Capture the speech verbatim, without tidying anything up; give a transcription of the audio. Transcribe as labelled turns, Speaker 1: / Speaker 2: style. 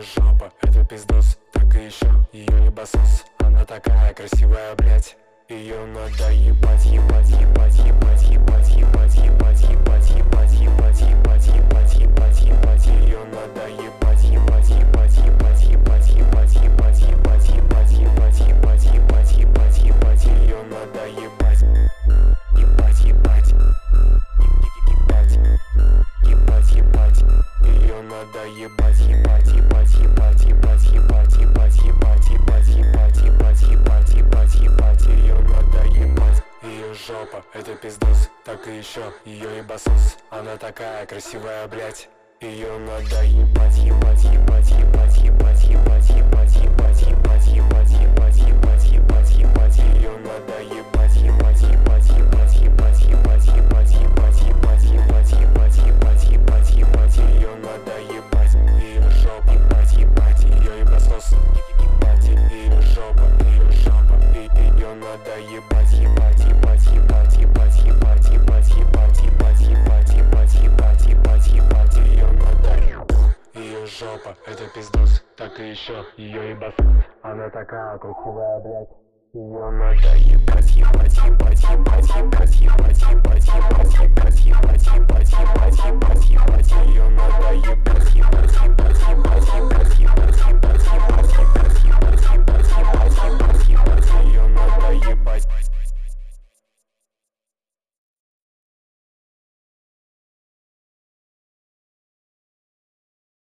Speaker 1: Ее жопа, это пиздос, так и еще ее ебасос. Она такая красивая, блять. Ее надо ебать, ебать, ебать, ебать, ебать, ебать, ебать, ебать, ебать, ебать, ебать, ебать, ебать, ебать. Ее надо ебать, ебать, ебать, ебать, ебать, ебать, ебать, ебать, ебать, ебать, ебать, ебать, ебать, ебать. Ее надо ебать, ебать, ебать, ебать, ебать, ебать. Ее надо ебать, ебать, ебать, ебать, ебать, ебать, ебать, ебать, ебать, ебать, ебать, ебать, ебать, ебать. Ее надо ебать. Ее жопа, это пиздос, так и еще ее ебасос. Она такая красивая, блять. Ее надо ебать, ебать, ебать, ебать, ебать, ебать, ебать, ебать, ебать, ебать, ебать, ебать, ебать, ебать. Ее надо ебать, ебать, ебать, ебать, ебать, ебать, ебать, ебать, ебать, ебать, ебать, ебать, ебать, ебать. Ее надо ебать. Ее жопа, ебать, ебать, ее ебасос. Ебать, ее жопа, ее жопа. Ее надо ебать, ебать, ебать, ебать, ебать, ебать, ебать, ебать, ебать, ебать, ебать, ебать, ебать, ебать. Ее надо ебать. Ее жопа, это пиздос, так и еще ее ебасос. Она такая красивая, блять. Ее надо ебать, ебать.